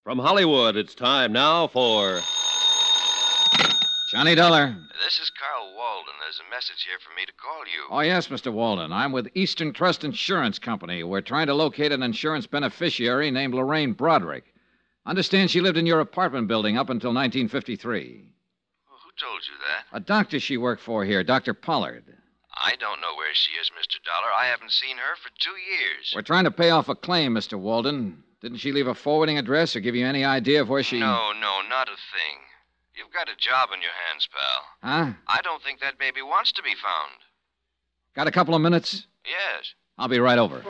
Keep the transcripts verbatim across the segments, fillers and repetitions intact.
From Hollywood, it's time now for Johnny Dollar. This is Carl Walden. There's a message here for me to call you. Oh, yes, Mister Walden. I'm with Eastern Trust Insurance Company. We're trying to locate an insurance beneficiary named Lorraine Broderick. Understand she lived in your apartment building up until nineteen fifty-three. Well, who told you that? A doctor she worked for here, Doctor Pollard. I don't know where she is, Mister Dollar. I haven't seen her for two years. We're trying to pay off a claim, Mister Walden. Didn't she leave a forwarding address or give you any idea of where she... No, no, not a thing. You've got a job on your hands, pal. Huh? I don't think that baby wants to be found. Got a couple of minutes? Yes. I'll be right over.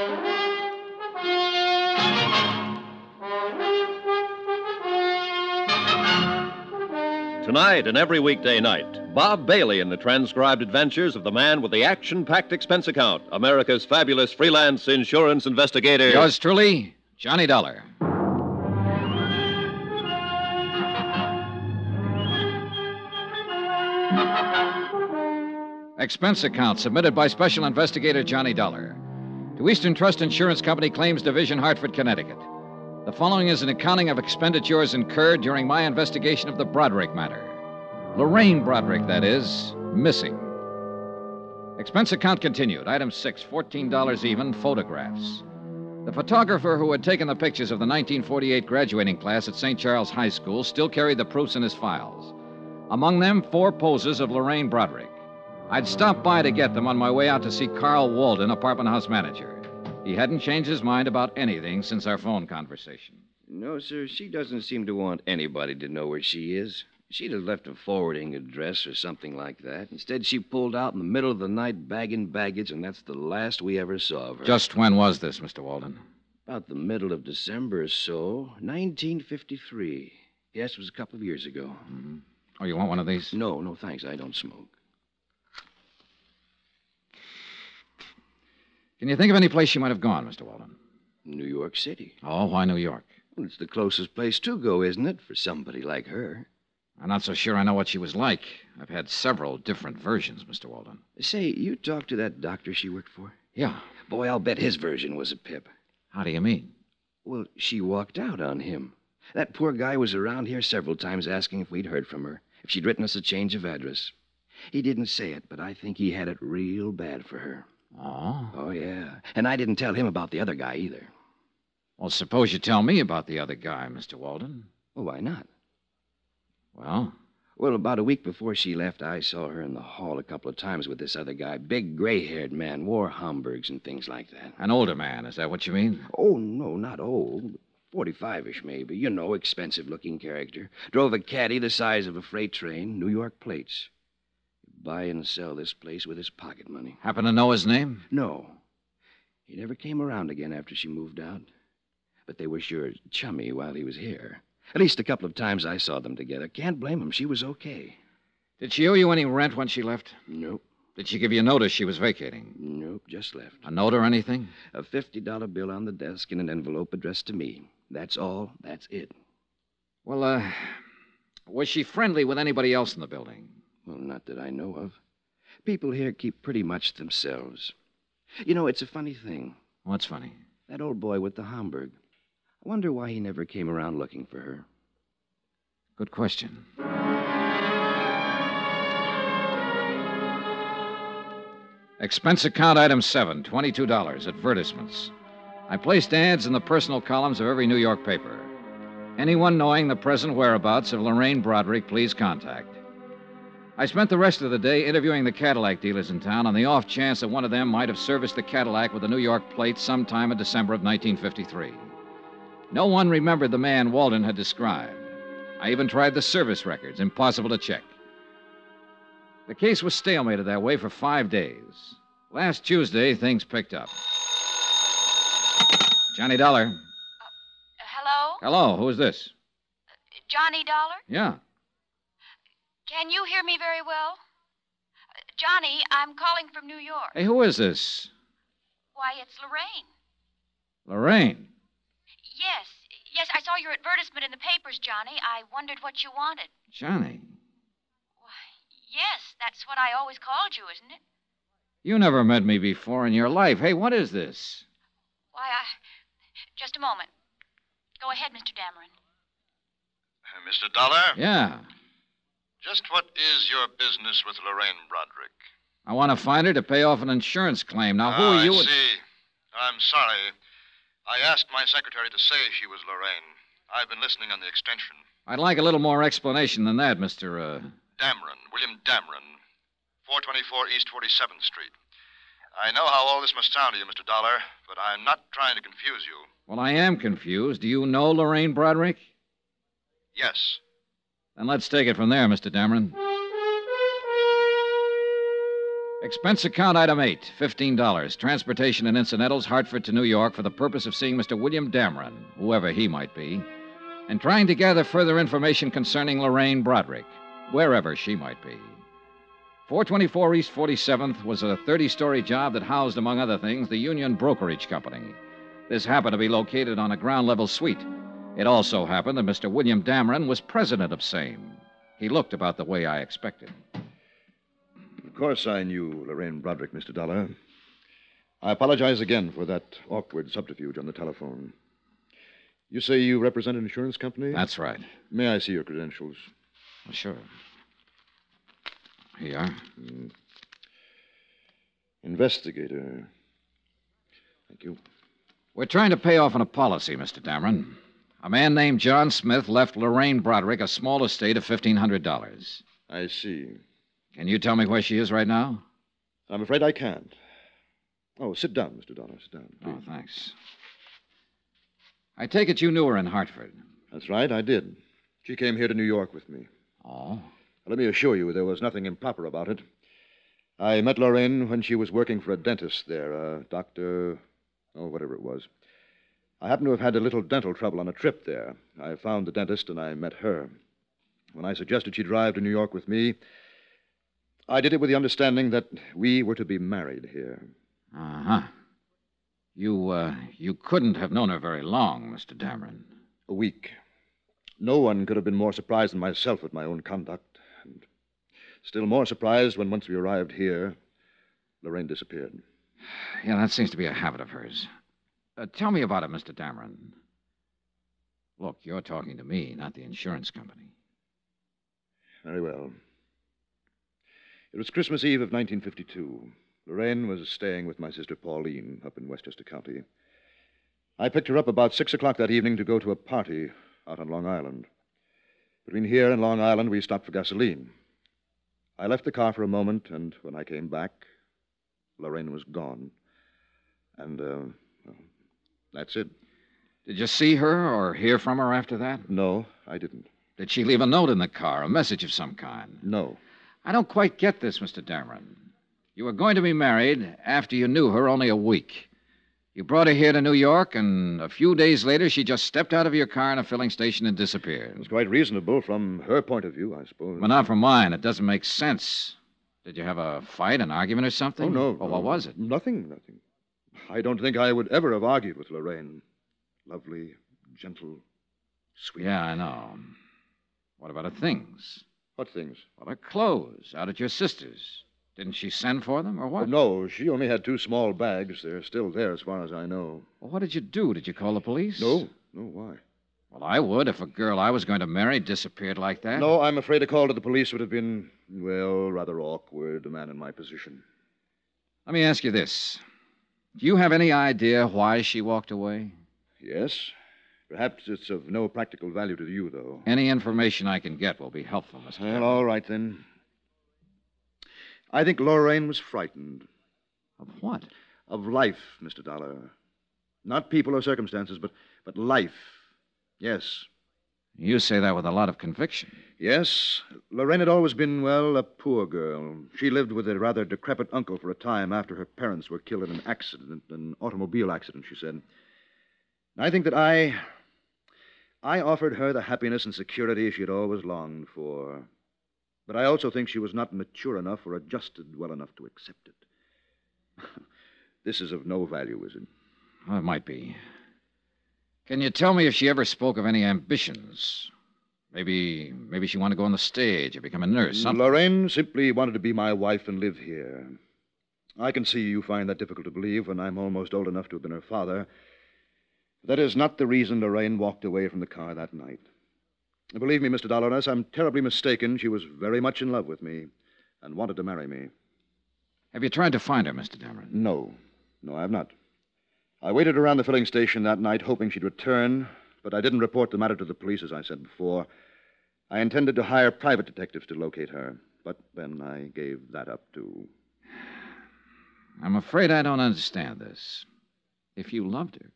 Tonight and every weekday night, Bob Bailey in the transcribed adventures of the man with the action-packed expense account, America's fabulous freelance insurance investigator. Yours truly, Johnny Dollar. Expense account submitted by Special Investigator Johnny Dollar to Eastern Trust Insurance Company Claims Division, Hartford, Connecticut. The following is an accounting of expenditures incurred during my investigation of the Broderick matter. Lorraine Broderick, that is, missing. Expense account continued. Item six, fourteen dollars even, photographs. The photographer who had taken the pictures of the nineteen forty-eight graduating class at Saint Charles High School still carried the proofs in his files. Among them, four poses of Lorraine Broderick. I'd stopped by to get them on my way out to see Carl Walden, apartment house manager. He hadn't changed his mind about anything since our phone conversation. No, sir, she doesn't seem to want anybody to know where she is. She'd have left a forwarding address or something like that. Instead, she pulled out in the middle of the night bagging baggage, and that's the last we ever saw of her. Just when was this, Mister Walden? About the middle of December or so, nineteen fifty-three. Yes, it was a couple of years ago. Mm-hmm. Oh, you want one of these? No, no, thanks. I don't smoke. Can you think of any place she might have gone, Mister Walden? New York City. Oh, why New York? Well, it's the closest place to go, isn't it, for somebody like her? I'm not so sure I know what she was like. I've had several different versions, Mister Walden. Say, you talked to that doctor she worked for? Yeah. Boy, I'll bet his version was a pip. How do you mean? Well, she walked out on him. That poor guy was around here several times asking if we'd heard from her, if she'd written us a change of address. He didn't say it, but I think he had it real bad for her. Oh? Oh, yeah. And I didn't tell him about the other guy either. Well, suppose you tell me about the other guy, Mister Walden. Well, why not? Well? Well, about a week before she left, I saw her in the hall a couple of times with this other guy. Big, gray-haired man, wore Homburgs and things like that. An older man, is that what you mean? Oh, no, not old. Forty-five-ish, maybe. You know, expensive-looking character. Drove a caddy the size of a freight train, New York plates. Buy and sell this place with his pocket money. Happen to know his name? No. He never came around again after she moved out. But they were sure chummy while he was here. At least a couple of times I saw them together. Can't blame him. She was okay. Did she owe you any rent when she left? Nope. Did she give you notice she was vacating? Nope, just left. A note or anything? A fifty dollar bill on the desk and an envelope addressed to me. That's all. That's it. Well, uh, was she friendly with anybody else in the building? Well, not that I know of. People here keep pretty much themselves. You know, it's a funny thing. What's funny? That old boy with the Homburg. I wonder why he never came around looking for her. Good question. Expense account item seven, twenty-two dollars, advertisements. I placed ads in the personal columns of every New York paper. Anyone knowing the present whereabouts of Lorraine Broderick, please contact. I spent the rest of the day interviewing the Cadillac dealers in town on the off chance that one of them might have serviced the Cadillac with a New York plate sometime in December of nineteen fifty-three. No one remembered the man Walden had described. I even tried the service records. Impossible to check. The case was stalemated that way for five days. Last Tuesday, things picked up. Johnny Dollar. Uh, hello? Hello, who is this? Johnny Dollar? Yeah. Can you hear me very well? Uh, Johnny, I'm calling from New York. Hey, who is this? Why, it's Lorraine. Lorraine. Yes. Yes, I saw your advertisement in the papers, Johnny. I wondered what you wanted. Johnny. Why, yes, that's what I always called you, isn't it? You never met me before in your life. Hey, what is this? Why, I... Just a moment. Go ahead, Mister Dameron. Uh, Mister Dollar? Yeah. Just what is your business with Lorraine Broderick? I want to find her to pay off an insurance claim. Now, who ah, are you? I see. I'm sorry. I asked my secretary to say she was Lorraine. I've been listening on the extension. I'd like a little more explanation than that, Mister Uh... Dameron, William Dameron, four twenty-four East forty-seventh Street. I know how all this must sound to you, Mister Dollar, but I'm not trying to confuse you. Well, I am confused. Do you know Lorraine Broderick? Yes. Then let's take it from there, Mister Dameron. Expense account item eight, fifteen dollars. Transportation and incidentals, Hartford to New York, for the purpose of seeing Mister William Dameron, whoever he might be, and trying to gather further information concerning Lorraine Broderick, wherever she might be. four twenty-four East forty-seventh was a thirty-story job that housed, among other things, the Union Brokerage Company. This happened to be located on a ground-level suite. It also happened that Mister William Dameron was president of same. He looked about the way I expected. Of course I knew Lorraine Broderick, Mister Dollar. I apologize again for that awkward subterfuge on the telephone. You say you represent an insurance company? That's right. May I see your credentials? Well, sure. Here you are. Mm. Investigator. Thank you. We're trying to pay off on a policy, Mister Dameron. A man named John Smith left Lorraine Broderick a small estate of fifteen hundred dollars. I see. Can you tell me where she is right now? I'm afraid I can't. Oh, sit down, Mister Dollar. Sit down, please. Oh, thanks. I take it you knew her in Hartford. That's right, I did. She came here to New York with me. Oh? Let me assure you there was nothing improper about it. I met Lorraine when she was working for a dentist there, a doctor, oh, whatever it was. I happened to have had a little dental trouble on a trip there. I found the dentist and I met her. When I suggested she drive to New York with me, I did it with the understanding that we were to be married here. Uh-huh. You, uh, you couldn't have known her very long, Mister Dameron. A week. No one could have been more surprised than myself at my own conduct. And still more surprised when once we arrived here, Lorraine disappeared. Yeah, that seems to be a habit of hers. Uh, tell me about it, Mister Dameron. Look, you're talking to me, not the insurance company. Very well. It was Christmas Eve of nineteen fifty-two. Lorraine was staying with my sister Pauline up in Westchester County. I picked her up about six o'clock that evening to go to a party out on Long Island. Between here and Long Island, we stopped for gasoline. I left the car for a moment, and when I came back, Lorraine was gone. And, uh, well, that's it. Did you see her or hear from her after that? No, I didn't. Did she leave a note in the car, a message of some kind? No. I don't quite get this, Mister Dameron. You were going to be married after you knew her only a week. You brought her here to New York, and a few days later, she just stepped out of your car in a filling station and disappeared. It was quite reasonable from her point of view, I suppose. But not from mine. It doesn't make sense. Did you have a fight, an argument or something? Oh, no. Well, no. what was it? Nothing, nothing. I don't think I would ever have argued with Lorraine. Lovely, gentle, sweet. Yeah, I know. What about her things? What things? Well, her clothes out at your sister's. Didn't she send for them, or what? Oh, no, she only had two small bags. They're still there as far as I know. Well, what did you do? Did you call the police? No. No, why? Well, I would if a girl I was going to marry disappeared like that. No, I'm afraid a call to the police would have been, well, rather awkward, a man in my position. Let me ask you this. Do you have any idea why she walked away? Yes. Perhaps it's of no practical value to you, though. Any information I can get will be helpful, Mister Well, all right, then. I think Lorraine was frightened. Of what? Of life, Mister Dollar. Not people or circumstances, but, but life. Yes. You say that with a lot of conviction. Yes. Lorraine had always been, well, a poor girl. She lived with a rather decrepit uncle for a time after her parents were killed in an accident, an automobile accident, she said. I think that I... I offered her the happiness and security she had always longed for. But I also think she was not mature enough or adjusted well enough to accept it. This is of no value, is it? Well, it might be. Can you tell me if she ever spoke of any ambitions? Maybe maybe she wanted to go on the stage or become a nurse, something. Lorraine simply wanted to be my wife and live here. I can see you find that difficult to believe when I'm almost old enough to have been her father. That is not the reason Lorraine walked away from the car that night. Believe me, Mister Dollar, unless I'm terribly mistaken, she was very much in love with me and wanted to marry me. Have you tried to find her, Mister Dameron? No. No, I have not. I waited around the filling station that night hoping she'd return, but I didn't report the matter to the police, as I said before. I intended to hire private detectives to locate her, but then I gave that up, too. I'm afraid I don't understand this. If you loved her...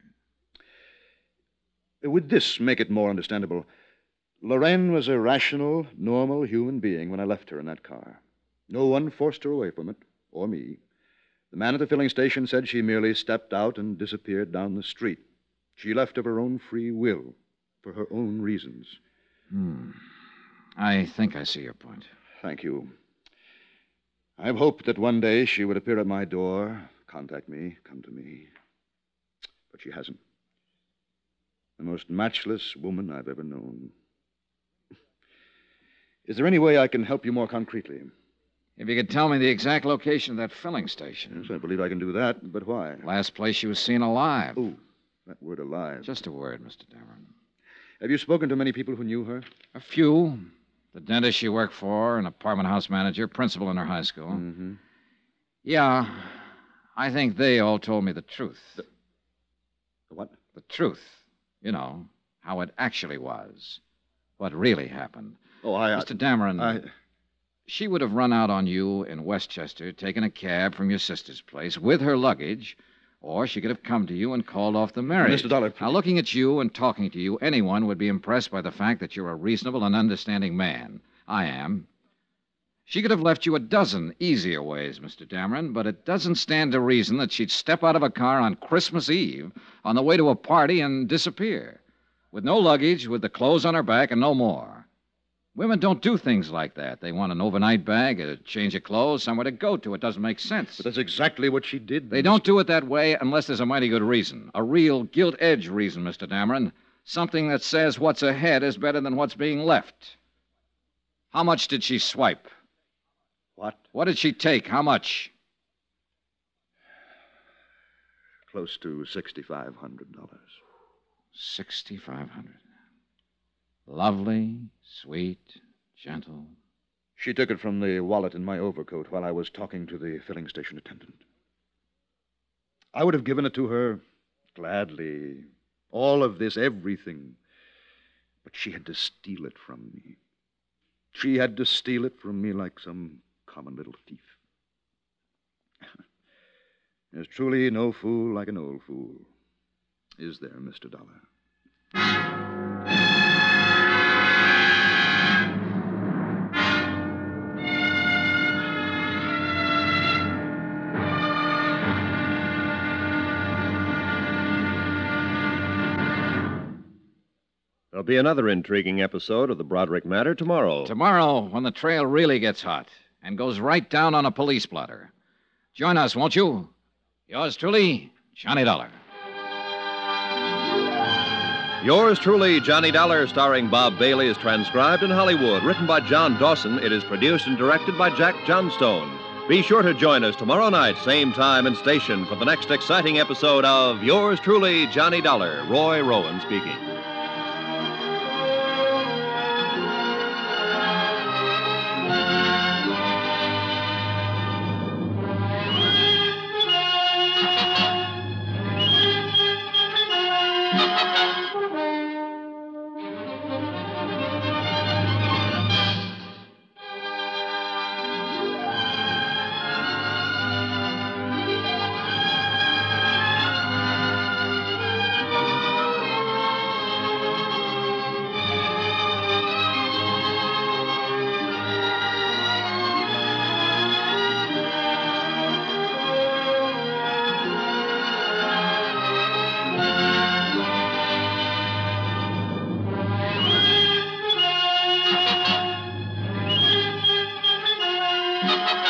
Would this make it more understandable? Lorraine was a rational, normal human being when I left her in that car. No one forced her away from it, or me. The man at the filling station said she merely stepped out and disappeared down the street. She left of her own free will, for her own reasons. Hmm. I think I see your point. Thank you. I've hoped that one day she would appear at my door, contact me, come to me. But she hasn't. The most matchless woman I've ever known. Is there any way I can help you more concretely? If you could tell me the exact location of that filling station. Yes, I believe I can do that, but why? Last place she was seen alive. Oh, that word alive. Just a word, Mister Dameron. Have you spoken to many people who knew her? A few. The dentist she worked for, an apartment house manager, principal in her high school. Mm-hmm. Yeah, I think they all told me the truth. The, the what? The truth. You know, how it actually was. What really happened. Oh, I... Mister Dameron, I... she would have run out on you in Westchester, taken a cab from your sister's place with her luggage, or she could have come to you and called off the marriage. Mister Dollar, please. Now, looking at you and talking to you, anyone would be impressed by the fact that you're a reasonable and understanding man. I am. She could have left you a dozen easier ways, Mister Dameron, but it doesn't stand to reason that she'd step out of a car on Christmas Eve on the way to a party and disappear. With no luggage, with the clothes on her back, and no more. Women don't do things like that. They want an overnight bag, a change of clothes, somewhere to go to. It doesn't make sense. But that's exactly what she did. They don't do it that way unless there's a mighty good reason. A real gilt-edged reason, Mister Dameron. Something that says what's ahead is better than what's being left. How much did she swipe? What? What did she take? How much? Close to sixty-five hundred dollars. Sixty-five hundred. Lovely, sweet, gentle. She took it from the wallet in my overcoat while I was talking to the filling station attendant. I would have given it to her gladly. All of this, everything. But she had to steal it from me. She had to steal it from me like some common little thief. There's truly no fool like an old fool. Is there, Mister Dollar? There'll be another intriguing episode of the Broderick Matter tomorrow. Tomorrow, when the trail really gets hot and goes right down on a police blotter. Join us, won't you? Yours truly, Johnny Dollar. Yours truly, Johnny Dollar, starring Bob Bailey, is transcribed in Hollywood. Written by John Dawson, it is produced and directed by Jack Johnstone. Be sure to join us tomorrow night, same time and station, for the next exciting episode of Yours truly, Johnny Dollar. Roy Rowan speaking. Thank you.